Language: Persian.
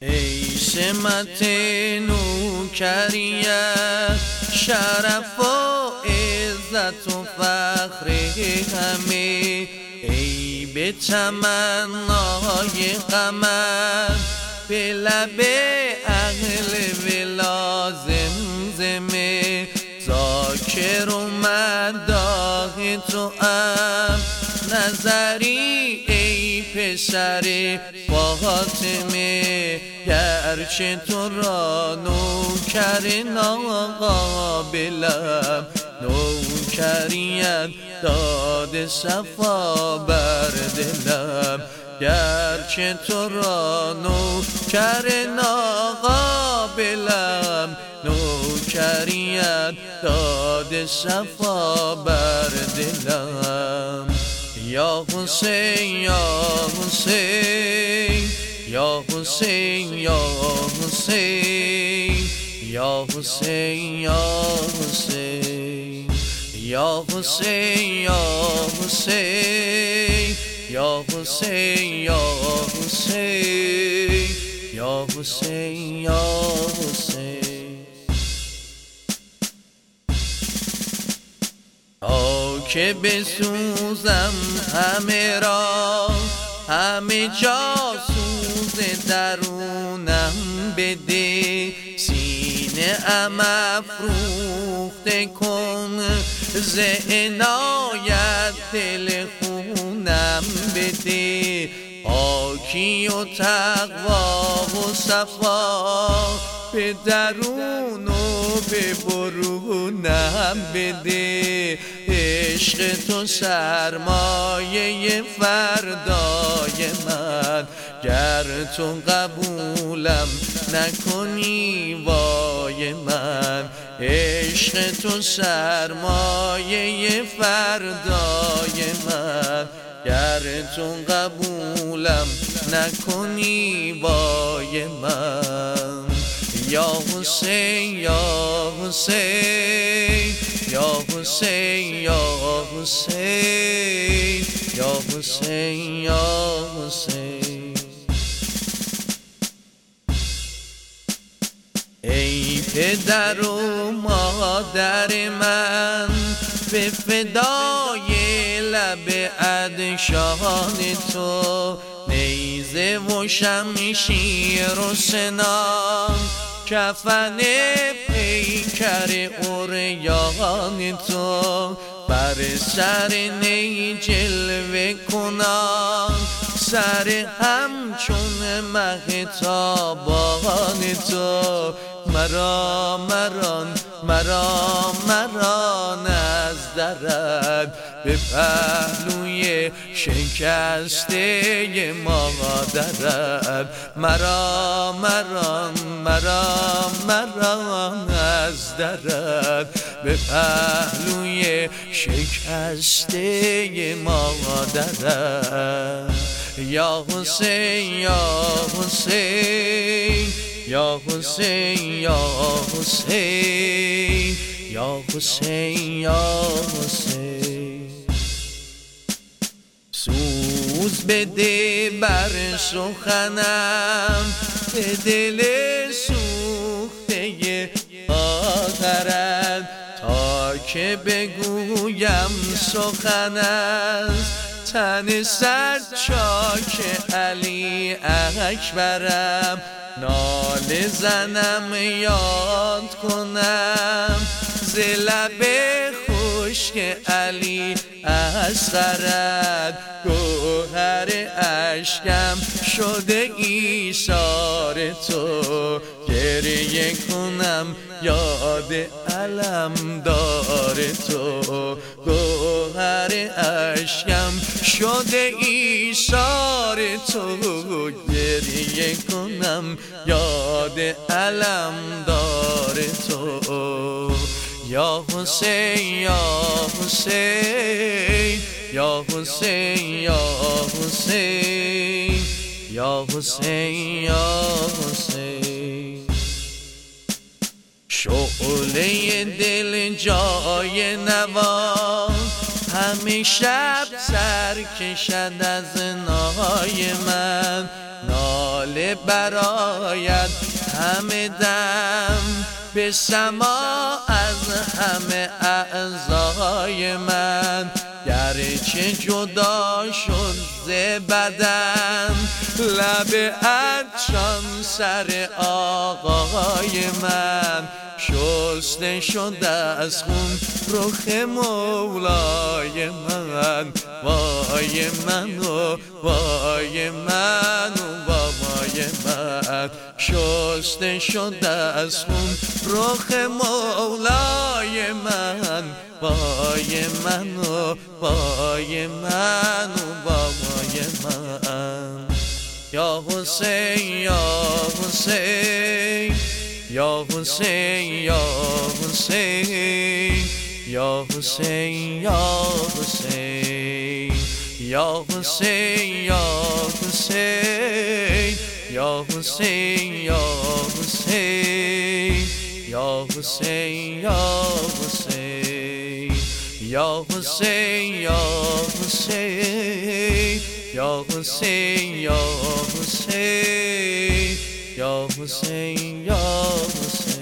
ای سمت نوکریت، شرف و عزت و فخر همه، ای به تمنای غمت به لب اهل ولا زمزمه، ذاکر و مداح تو ام نظری ای پسر فاطمه، گرچه تو را نوکر ناقابلم، نوکریت داد صفا بر دلم، گرچه تو را نوکر ناقابلم، نوکریت داد صفا بر دلم. یا حسین یا حسین یا حسین یا حسین یا حسین یا حسین یا حسین یا حسین یا حسین یا حسین یا حسین یا حسین. تا که بسوزم همه را، همه جا سوز درونم بده، سینه ام افروخته کن ز عنایت، دل خونم بده، پاکی و تقوا و صفا به درون و به برونم بده، عشق تو سرمایه فردای من، گر تو قبولم نکنی وای من، عشق تو سرمایه فردای من، گر تو قبولم نکنی وای من. یا حسین یا حسین یا حسین یا حسین یا حسین یا حسین. ای پدر و مادر من، به فدای لب ادشان تو، نیزه و شمشیر و سنان، کفن پیکر عریان تو، بر سر نی جلوه کنان، سر همچون مهتابان تو، مرا از درد به پهلوی شکسته مادرت، مرا از درد به پهلوی شکسته مادرت. یا حسین یا حسین یا حسین یا حسین یا حسین یا حسین. سوز بده بر سخنم به دل سوخته خاطرت، تا که بگویم سخن از تن صد چاک علی اکبرم، ناله زنم یاد کنم ز لب خشک علی اصغرت، گوهر اشکم شده ایثار تو، گریه کنم یاد علمدار تو، گوهر اشکم شده ایثار تو، گریه کنم یاد علمدار تو. یا حسین یا حسین یا حسین یا حسین یا حسین یا حسین. شعله دل جای نوا همه شب سر کشد از نای من، ناله برایت همه دم به سما از همه اعضای من، گرچه جدا شد ز بدن لب عطشان سر آقای من، شسته شد از خون رخ مولای من، وای من و وای من و وای من، شسته شد از خون رخ مولای من، وای من و وای من و وای من. یا حسین یا حسین یا حسین یا حسین یا حسین یا حسین یا حسین یا حسین یا حسین یا حسین یا حسین یا حسین یا حسین یا حسین یا حسین یا حسین یا حسین یا حسین.